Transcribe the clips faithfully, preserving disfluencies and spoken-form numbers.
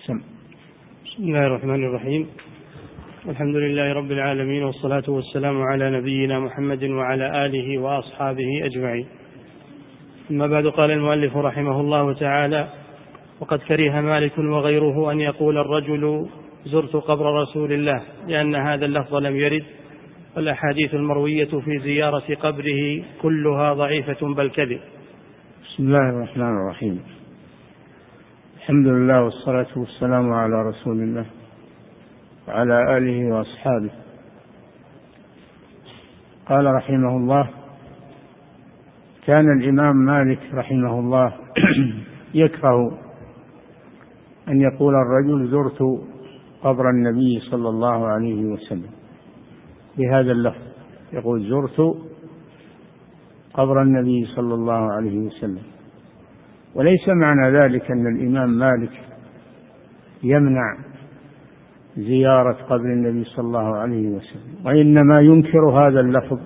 سم. بسم الله الرحمن الرحيم. الحمد لله رب العالمين، والصلاة والسلام على نبينا محمد وعلى آله وأصحابه أجمعين. أما بعد، قال المؤلف رحمه الله تعالى: وقد كره مالك وغيره أن يقول الرجل زرت قبر رسول الله، لأن هذا اللفظ لم يرد، والأحاديث المروية في زيارة قبره كلها ضعيفة بل كذب. بسم الله الرحمن الرحيم. الحمد لله والصلاة والسلام على رسول الله وعلى آله وأصحابه. قال رحمه الله: كان الإمام مالك رحمه الله يكره أن يقول الرجل زرت قبر النبي صلى الله عليه وسلم بهذا اللفظ، يقول زرت قبر النبي صلى الله عليه وسلم. وليس معنى ذلك أن الإمام مالك يمنع زيارة قبر النبي صلى الله عليه وسلم، وإنما ينكر هذا اللفظ،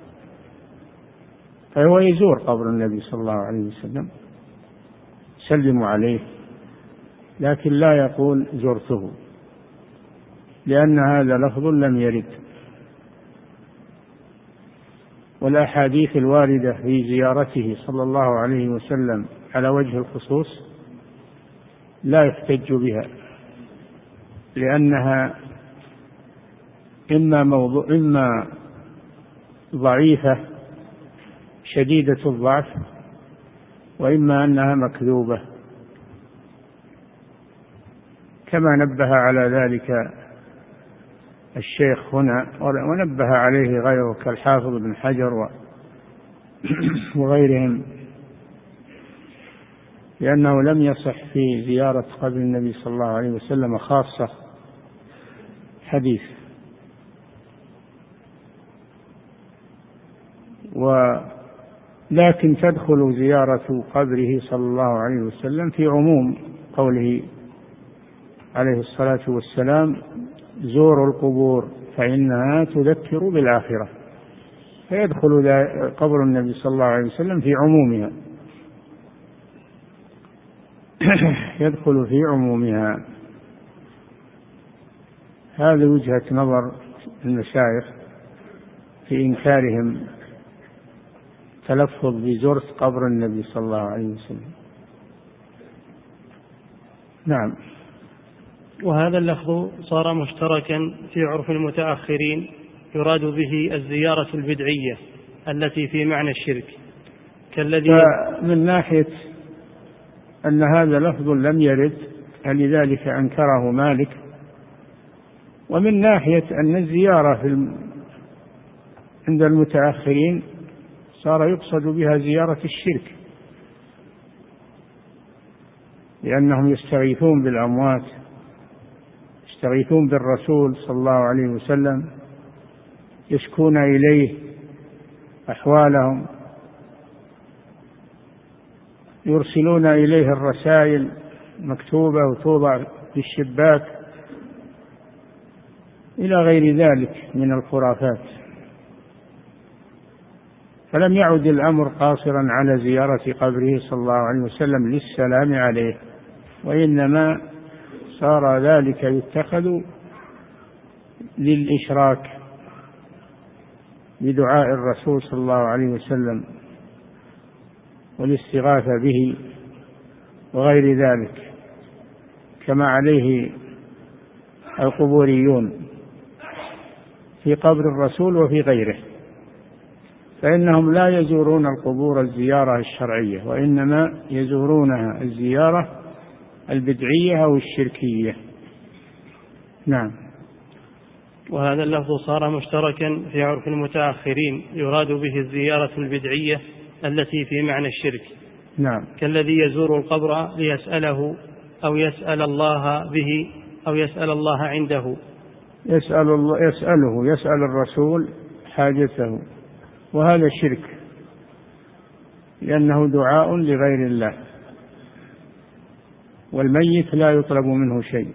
فهو يزور قبر النبي صلى الله عليه وسلم، يسلم عليه، لكن لا يقول زرته، لأن هذا لفظ لم يرد. والأحاديث الواردة في زيارته صلى الله عليه وسلم على وجه الخصوص لا يحتج بها، لأنها إما موضوع إما ضعيفة شديدة الضعف، وإما أنها مكذوبة، كما نبه على ذلك الشيخ هنا، ونبه عليه غيره كالحافظ بن حجر وغيرهم، لأنه لم يصح في زيارة قبر النبي صلى الله عليه وسلم خاصة حديث. ولكن تدخل زيارة قبره صلى الله عليه وسلم في عموم قوله عليه الصلاة والسلام: زوروا القبور فإنها تذكر بالآخرة، فيدخل قبر النبي صلى الله عليه وسلم في عمومها يدخل في عمومها. هذه وجهة نظر المشايخ في إنكارهم تلفظ بزرت قبر النبي صلى الله عليه وسلم. نعم. وهذا اللفظ صار مشتركا في عرف المتأخرين، يراد به الزيارة البدعية التي في معنى الشرك، كالذي من ناحية أن هذا لفظ لم يرد لذلك أنكره مالك، ومن ناحية أن الزيارة في عند المتأخرين صار يقصد بها زيارة الشرك، لأنهم يستغيثون بالأموات، يستغيثون بالرسول صلى الله عليه وسلم، يشكون إليه أحوالهم، يرسلون إليه الرسائل مكتوبة وتوضع في الشباك إلى غير ذلك من الخرافات. فلم يعد الأمر قاصرا على زيارة قبره صلى الله عليه وسلم للسلام عليه، وإنما صار ذلك يتخذ للإشراك بدعاء الرسول صلى الله عليه وسلم والاستغاثة به وغير ذلك، كما عليه القبوريون في قبر الرسول وفي غيره، فإنهم لا يزورون القبور الزيارة الشرعية، وإنما يزورونها الزيارة البدعية أو الشركية. نعم. وهذا اللفظ صار مشتركا في عرف المتأخرين، يراد به الزيارة البدعية التي في معنى الشرك. نعم. كالذي يزور القبر ليسأله أو يسأل الله به أو يسأل الله عنده، يسأل الله يسأله يسأل الرسول حاجته، وهذا شرك، لأنه دعاء لغير الله، والميت لا يطلب منه شيء.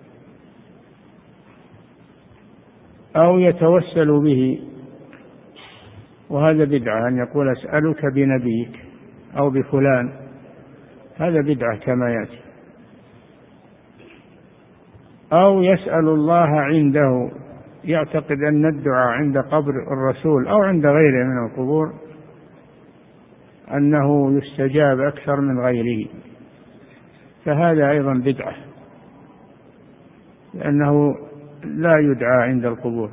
أو يتوسل به، وهذا بدعة، أن يقول أسألك بنبيك أو بفلان، هذا بدعة كما يأتي. أو يسأل الله عنده، يعتقد أن الدعاء عند قبر الرسول أو عند غيره من القبور أنه يستجاب أكثر من غيره، فهذا أيضا بدعة، لأنه لا يدعى عند القبور،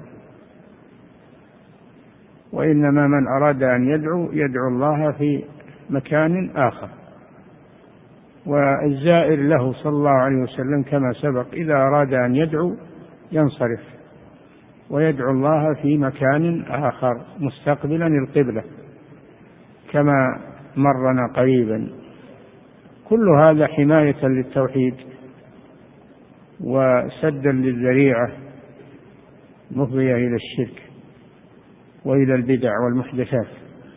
وإنما من أراد أن يدعو يدعو الله في مكان آخر. والزائر له صلى الله عليه وسلم كما سبق إذا أراد أن يدعو ينصرف ويدعو الله في مكان آخر مستقبلا القبلة كما مرنا قريبا. كل هذا حماية للتوحيد وسدا للذريعة مفضية إلى الشرك وإلى البدع والمحدثات.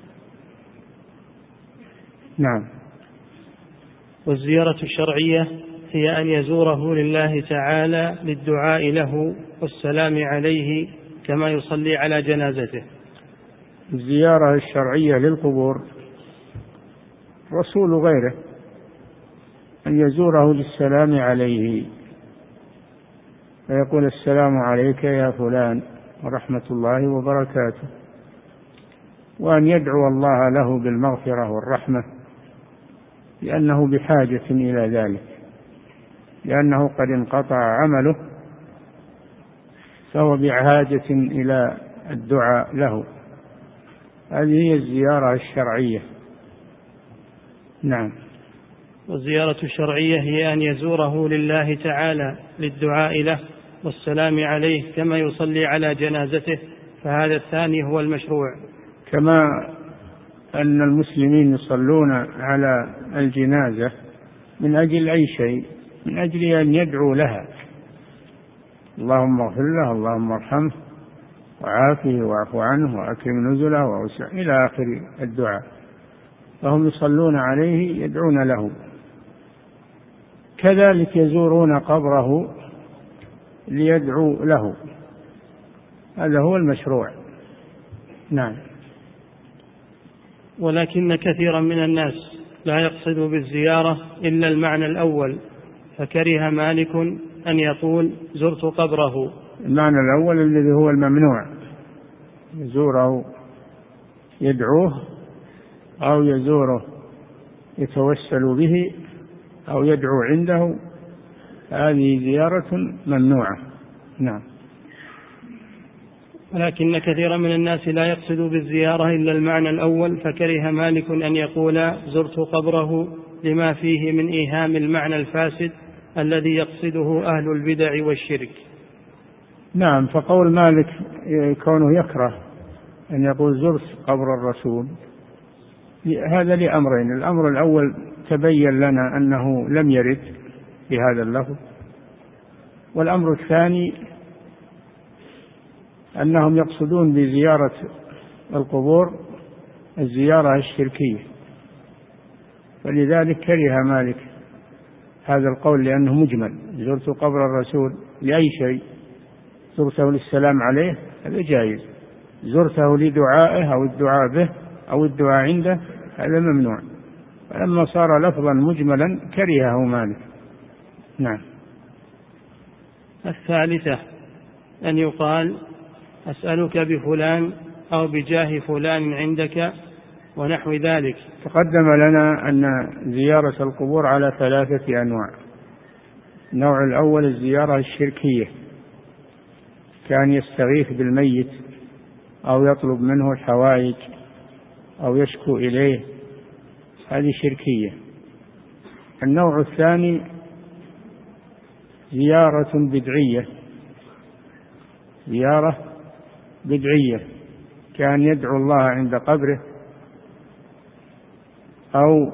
نعم. والزيارة الشرعية هي أن يزوره لله تعالى للدعاء له والسلام عليه كما يصلي على جنازته. الزيارة الشرعية للقبور رسول غيره أن يزوره للسلام عليه فيقول السلام عليك يا فلان ورحمة الله وبركاته، وأن يدعو الله له بالمغفرة والرحمة لأنه بحاجة إلى ذلك، لأنه قد انقطع عمله فهو بحاجة إلى الدعاء له. هذه هي الزيارة الشرعية. نعم. والزيارة الشرعية هي أن يزوره لله تعالى للدعاء له والسلام عليه كما يصلي على جنازته، فهذا الثاني هو المشروع. كما أن المسلمين يصلون على الجنازة من أجل أي شيء، من أجل أن يدعو لها، اللهم اغفر له، اللهم ارحمه وعافه واعف عنه وأكرم نزله وأوسع إلى آخر الدعاء، فهم يصلون عليه يدعون له. كذلك يزورون قبره ليدعوا له، هذا هو المشروع. نعم. ولكن كثيرا من الناس لا يقصد بالزيارة إلا المعنى الأول، فكره مالك أن يقول زرت قبره. المعنى الأول الذي هو الممنوع، يزوره يدعوه أو يزوره يتوسل به أو يدعو عنده، هذه زيارة ممنوعة. نعم. ولكن كثيرا من الناس لا يقصد بالزيارة إلا المعنى الأول، فكره مالك أن يقول زرت قبره لما فيه من إيهام المعنى الفاسد الذي يقصده أهل البدع والشرك. نعم. فقول مالك كونه يكره أن يقول زرت قبر الرسول هذا لأمرين: الأمر الأول تبين لنا أنه لم يرد بهذا اللفظ، والأمر الثاني أنهم يقصدون بزيارة القبور الزيارة الشركية، فلذلك كره مالك هذا القول لأنه مجمل. زرت قبر الرسول لأي شيء، زرته للسلام عليه هذا جائز، زرته لدعائه أو الدعاء به أو الدعاء عنده هذا ممنوع. فلما صار لفظا مجملا كرهه مالك. نعم. الثالثة أن يقال أسألك بفلان أو بجاه فلان عندك ونحو ذلك. تقدم لنا أن زيارة القبور على ثلاثة أنواع. النوع الأول الزيارة الشركية، كان يستغيث بالميت أو يطلب منه الحوائج أو يشكو إليه، هذه شركية. النوع الثاني زيارة بدعية، زيارة بدعية، كان يدعو الله عند قبره أو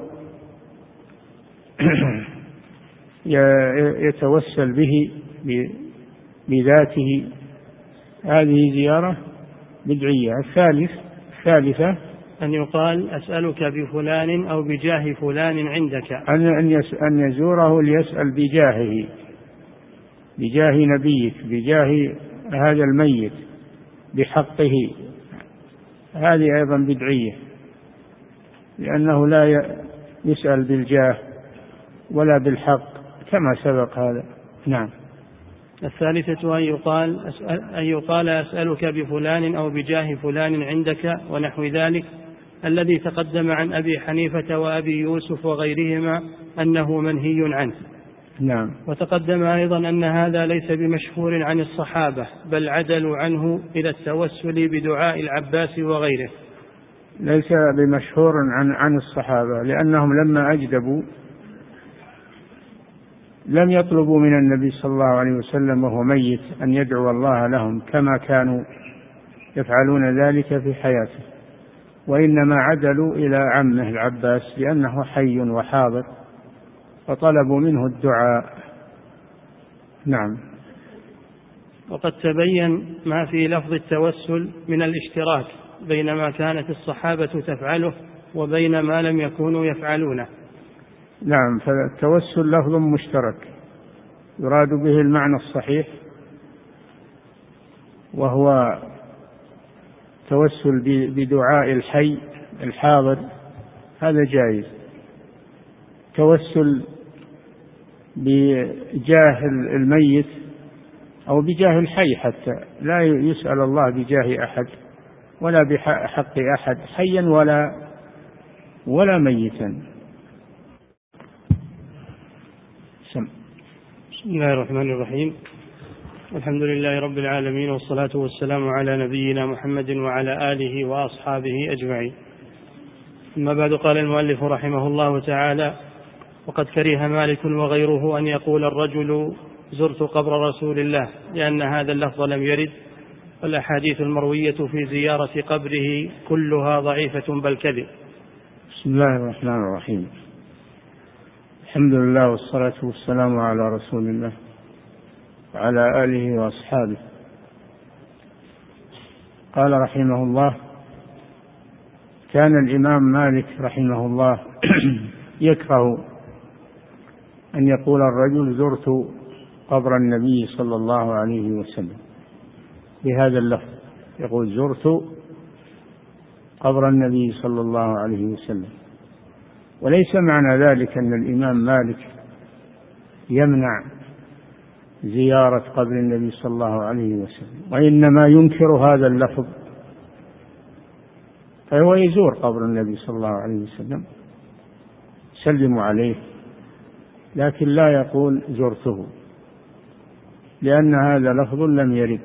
يتوسل به بذاته، هذه زيارة بدعية. الثالث الثالثة أن يقال أسألك بفلان أو بجاه فلان عندك، أن يزوره ليسأل بجاهه، بجاه نبيك، بجاه هذا الميت، بحقه، هذه أيضا بدعية، لأنه لا يسأل بالجاه ولا بالحق كما سبق هذا. نعم. الثالثة أن يقال أسأل أن يقال أسألك بفلان أو بجاه فلان عندك ونحو ذلك، الذي تقدم عن أبي حنيفة وأبي يوسف وغيرهما أنه منهي عنه. نعم. وتقدم أيضا أن هذا ليس بمشهور عن الصحابة، بل عدلوا عنه إلى التوسل بدعاء العباس وغيره. ليس بمشهور عن عن الصحابة، لأنهم لما أجدبوا لم يطلبوا من النبي صلى الله عليه وسلم وهو ميت أن يدعو الله لهم كما كانوا يفعلون ذلك في حياته، وإنما عدلوا إلى عمه العباس لأنه حي وحاضر، فطلبوا منه الدعاء. نعم. وقد تبين ما في لفظ التوسل من الاشتراك بين ما كانت الصحابة تفعله وبين ما لم يكونوا يفعلونه. نعم، فالتوسل لفظ مشترك يراد به المعنى الصحيح، وهو توسل بدعاء الحي الحاضر، هذا جائز. توسل بجاه الميت أو بجاه الحي حتى، لا يسأل الله بجاه أحد ولا بحق أحد حيا ولا ولا ميتا. بسم الله الرحمن الرحيم. الحمد لله رب العالمين، والصلاة والسلام على نبينا محمد وعلى آله وأصحابه أجمعين. أما بعد، قال المؤلف رحمه الله تعالى: وقد كره مالك وغيره أن يقول الرجل زرت قبر رسول الله، لأن هذا اللفظ لم يرد، والأحاديث المروية في زيارة قبره كلها ضعيفة بل كذب. بسم الله الرحمن الرحيم. الحمد لله والصلاة والسلام على رسول الله وعلى آله وأصحابه. قال رحمه الله: كان الإمام مالك رحمه الله يكره أن يقول الرجل زرت قبر النبي صلى الله عليه وسلم بهذا اللفظ، يقول زرت قبر النبي صلى الله عليه وسلم. وليس معنى ذلك أن الإمام مالك يمنع زيارة قبر النبي صلى الله عليه وسلم، وإنما ينكر هذا اللفظ، فهو يزور قبر النبي صلى الله عليه وسلم، يسلم عليه، لكن لا يقول زرته، لأن هذا لفظ لم يرد.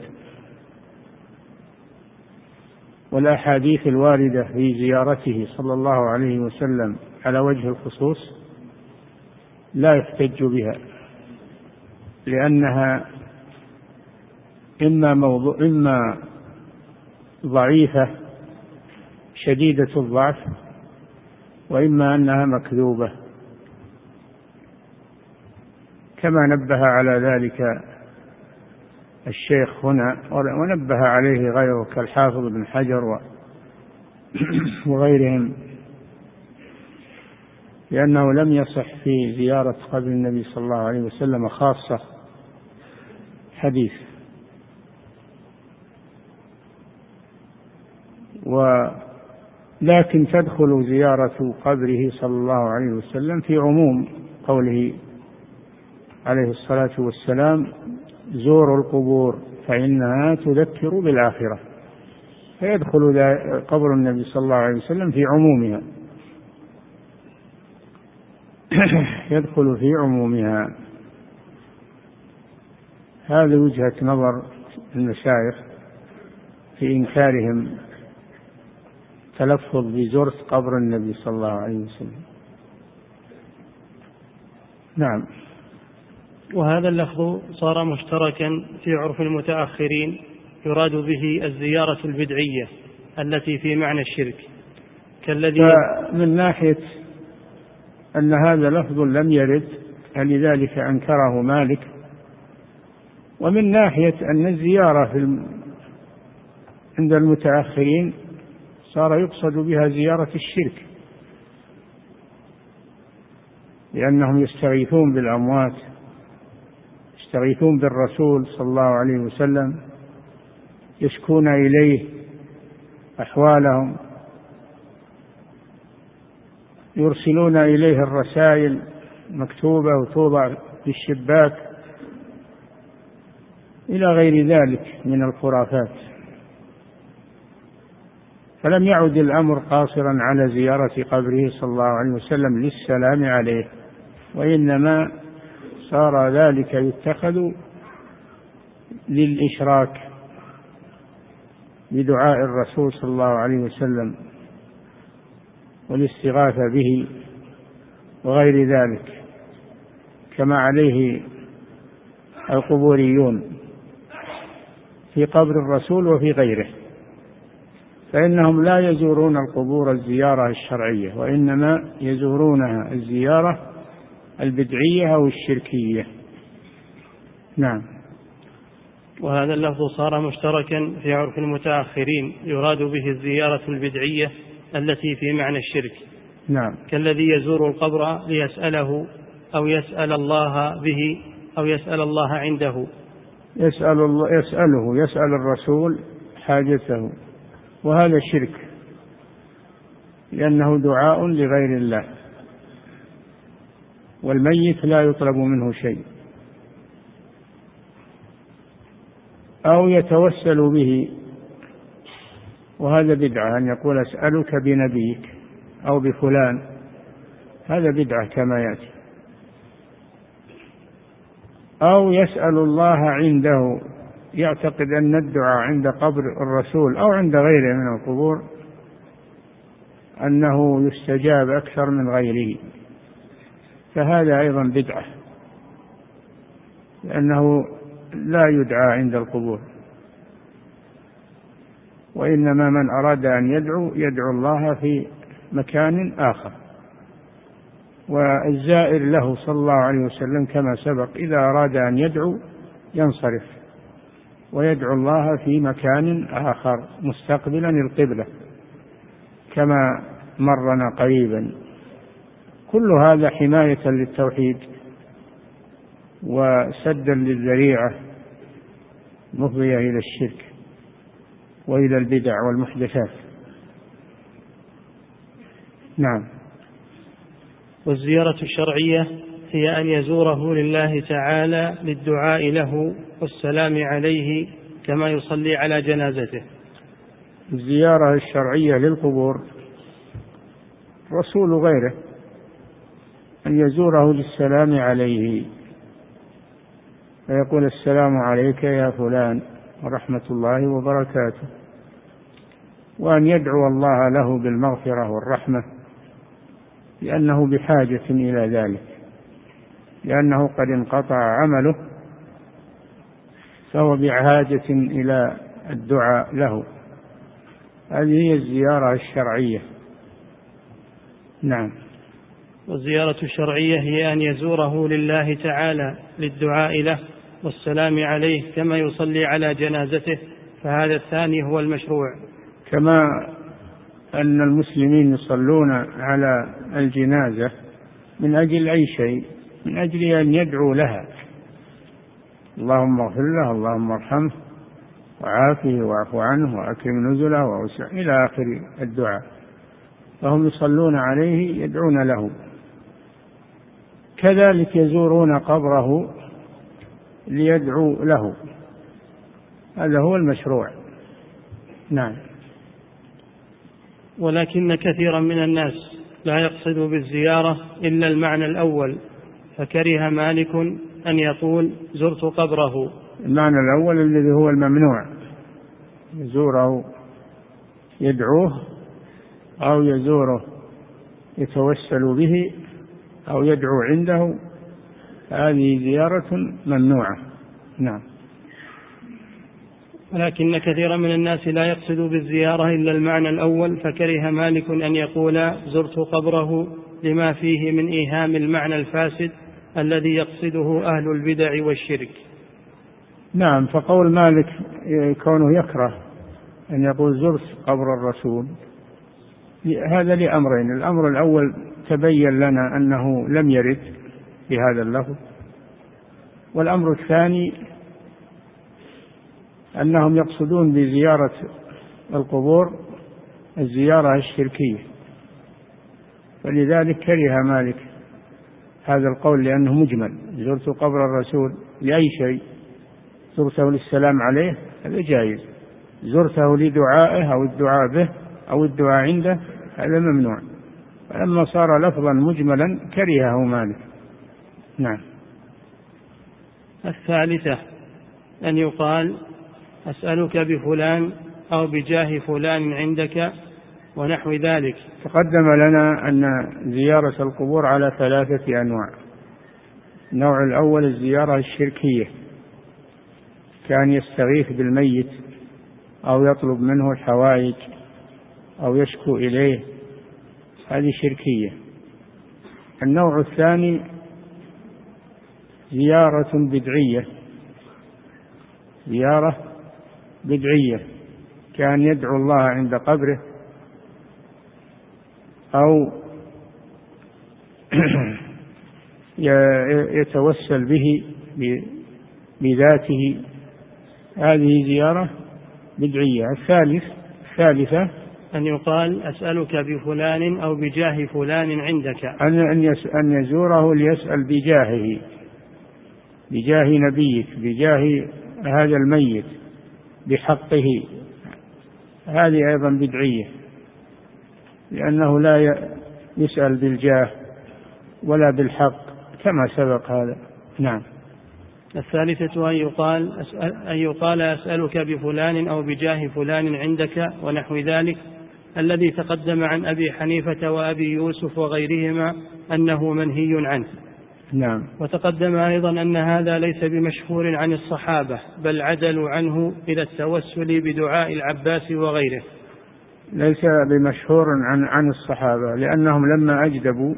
والأحاديث الواردة في زيارته صلى الله عليه وسلم على وجه الخصوص لا يحتج بها، لأنها إما موضوع إما ضعيفة شديدة الضعف، وإما أنها مكذوبة، كما نبه على ذلك الشيخ هنا ونبه عليه غيره كالحافظ بن حجر وغيرهم، لأنه لم يصح في زيارة قبر النبي صلى الله عليه وسلم خاصة حديث. ولكن تدخل زيارة قبره صلى الله عليه وسلم في عموم قوله عليه الصلاة والسلام: زوروا القبور فإنها تذكر بالآخرة، فيدخل قبر النبي صلى الله عليه وسلم في عمومها يدخل في عمومها. هذه وجهة نظر المشايخ في إنكارهم تلفظ بزرت قبر النبي صلى الله عليه وسلم. نعم. وهذا اللفظ صار مشتركا في عرف المتأخرين، يراد به الزيارة البدعية التي في معنى الشرك، كالذي من ناحية أن هذا لفظ لم يرد فلذلك أنكره مالك، ومن ناحية أن الزيارة في الم... عند المتأخرين صار يقصد بها زيارة الشرك، لأنهم يستغيثون بالأموات، يستغيثون بالرسول صلى الله عليه وسلم، يشكون إليه أحوالهم، يرسلون إليه الرسائل مكتوبة وتوضع في الشباك، إلى غير ذلك من الخرافات. فلم يعد الأمر قاصرا على زيارة قبره صلى الله عليه وسلم للسلام عليه، وإنما صار ذلك يتخذ للإشراك بدعاء الرسول صلى الله عليه وسلم والاستغاثة به وغير ذلك، كما عليه القبوريون في قبر الرسول وفي غيره، فإنهم لا يزورون القبور الزيارة الشرعية، وإنما يزورونها الزيارة البدعية أو الشركية. نعم. وهذا اللفظ صار مشتركا في عرف المتأخرين، يراد به الزيارة البدعية التي في معنى الشرك. نعم. كالذي يزور القبر ليسأله أو يسأل الله به أو يسأل الله عنده. يسأل الله يسأله يسأل الرسول حاجته، وهذا شرك لأنه دعاء لغير الله، والميت لا يطلب منه شيء. أو يتوسل به، وهذا بدعة، أن يقول أسألك بنبيك أو بفلان، هذا بدعة كما يأتي. أو يسأل الله عنده، يعتقد أن الدعاء عند قبر الرسول أو عند غيره من القبور أنه يستجاب أكثر من غيره، فهذا أيضا بدعة، لأنه لا يدعى عند القبور، وإنما من أراد أن يدعو يدعو الله في مكان آخر. والزائر له صلى الله عليه وسلم كما سبق إذا أراد أن يدعو ينصرف ويدعو الله في مكان آخر مستقبلا القبلة كما مرنا قريبا. كل هذا حماية للتوحيد وسدا للذريعة مفضية إلى الشرك وإلى البدع والمحدثات. نعم. والزيارة الشرعية هي أن يزوره لله تعالى للدعاء له والسلام عليه كما يصلي على جنازته. الزيارة الشرعية للقبور رسول غيره أن يزوره للسلام عليه، فيقول السلام عليك يا فلان ورحمة الله وبركاته، وأن يدعو الله له بالمغفرة والرحمة، لأنه بحاجة إلى ذلك، لأنه قد انقطع عمله فهو بحاجة إلى الدعاء له. هذه هي الزيارة الشرعية. نعم. والزيارة الشرعية هي أن يزوره لله تعالى للدعاء له والسلام عليه كما يصلي على جنازته، فهذا الثاني هو المشروع. كما أن المسلمين يصلون على الجنازة من أجل أي شيء، من أجل أن يدعو لها، اللهم اغفر له، اللهم ارحمه وعافه واعف عنه وأكرم نزله وأوسع إلى آخر الدعاء، فهم يصلون عليه يدعون له. كذلك يزورون قبره ليدعوا له، هذا هو المشروع. نعم. ولكن كثيرا من الناس لا يقصد بالزيارة إلا المعنى الأول، فكره مالك أن يقول زرت قبره. المعنى الأول الذي هو الممنوع، يزوره يدعوه أو يزوره يتوسل به أو يدعو عنده، هذه زيارة ممنوعة. نعم. ولكن كثيرا من الناس لا يقصد بالزيارة إلا المعنى الأول، فكره مالك أن يقول زرت قبره لما فيه من إيهام المعنى الفاسد الذي يقصده أهل البدع والشرك. نعم. فقول مالك كونه يكره أن يقول زرت قبر الرسول هذا لأمرين: الأمر الأول تبين لنا أنه لم يرد بهذا اللفظ، والأمر الثاني أنهم يقصدون بزيارة القبور الزيارة الشركية، ولذلك كره مالك هذا القول لأنه مجمل: زرت قبر الرسول لأي شيء، زرته للسلام عليه هذا جائز، زرته لدعائه أو الدعاء به أو الدعاء عنده هذا ممنوع. فلما صار لفظا مجملا كرهه مالك. نعم. الثالثة أن يقال أسألك بفلان أو بجاه فلان عندك ونحو ذلك. تقدم لنا أن زيارة القبور على ثلاثة أنواع. النوع الأول الزيارة الشركية، كان يستغيث بالميت أو يطلب منه الحوائج أو يشكو إليه، هذه شركية. النوع الثاني زيارة بدعية، زيارة بدعية، كان يدعو الله عند قبره أو يتوسل به بذاته، هذه زيارة بدعية. الثالث الثالثة أن يقال أسألك بفلان أو بجاه فلان عندك، أن أن يزوره ليسأل بجاهه، بجاه نبيك، بجاه هذا الميت، بحقه، هذه أيضا بدعية، لأنه لا يسأل بالجاه ولا بالحق كما سبق هذا. نعم. الثالثة أن يقال أسأل أن يقال أسألك بفلان أو بجاه فلان عندك ونحو ذلك، الذي تقدم عن أبي حنيفة وأبي يوسف وغيرهما أنه منهي عنه. نعم. وتقدم أيضا أن هذا ليس بمشهور عن الصحابة، بل عدلوا عنه إلى التوسل بدعاء العباس وغيره. ليس بمشهور عن عن الصحابة، لأنهم لما أجدبوا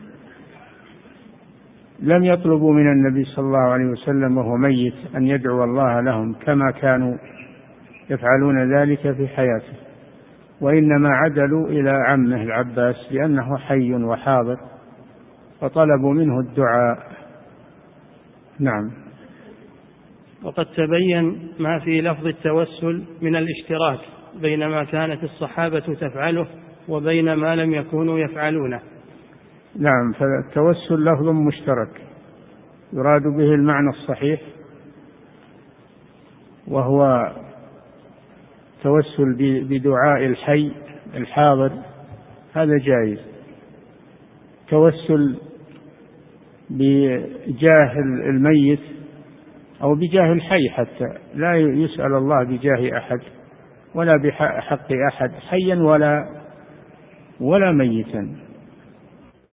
لم يطلبوا من النبي صلى الله عليه وسلم وهو ميت أن يدعو الله لهم كما كانوا يفعلون ذلك في حياته، وإنما عدلوا إلى عمه العباس لأنه حي وحاضر، فطلبوا منه الدعاء. نعم. وقد تبين ما في لفظ التوسل من الاشتراك بين ما كانت الصحابة تفعله وبين ما لم يكونوا يفعلونه. نعم. فالتوسل لفظ مشترك يراد به المعنى الصحيح، وهو توسل بدعاء الحي الحاضر، هذا جائز. توسل بجاه الميت أو بجاه الحي، حتى لا يسأل الله بجاه أحد ولا بحق أحد حيا ولا ولا ميتا.